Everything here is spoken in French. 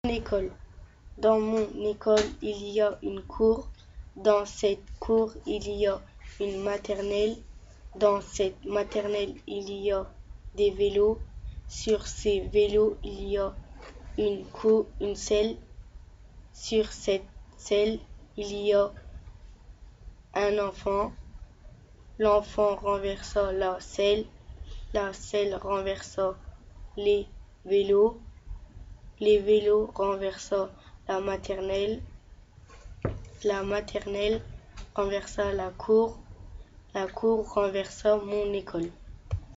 École. Dans mon école, il y a une cour. Dans cette cour, il y a une maternelle. Dans cette maternelle, il y a des vélos. Sur ces vélos, il y a une selle. Sur cette selle, il y a un enfant. L'enfant renversa la selle. La selle renversa les vélos. Les vélos renversa la maternelle. La maternelle renversa la cour renversa mon école.